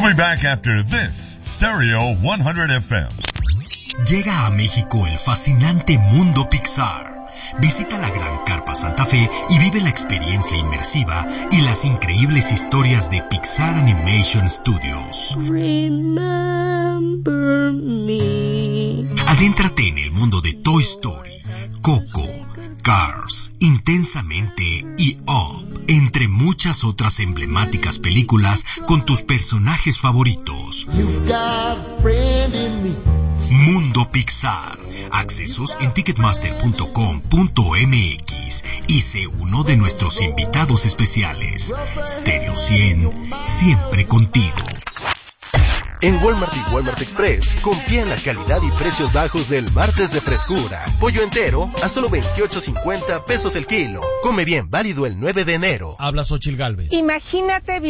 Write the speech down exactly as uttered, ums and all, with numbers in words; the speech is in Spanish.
We'll be back after this Stereo cien F M. Llega a México el fascinante mundo Pixar. Visita la Gran Carpa Santa Fe y vive la experiencia inmersiva y las increíbles historias de Pixar Animation Studios. Remember me. Adéntrate en el mundo de Toy Story, Coco, Cars, Intensamente y Up, entre muchas otras emblemáticas películas con tus personajes favoritos. You've got a friend in me. Mundo Pixar. Accesos en ticketmaster punto com punto m x y sé uno de nuestros invitados especiales. Stereo cien, siempre contigo. En Walmart y Walmart Express, confía en la calidad y precios bajos del martes de frescura. Pollo entero a solo veintiocho cincuenta pesos el kilo. Come bien, válido el nueve de enero. Habla Xóchitl Gálvez. Imagínate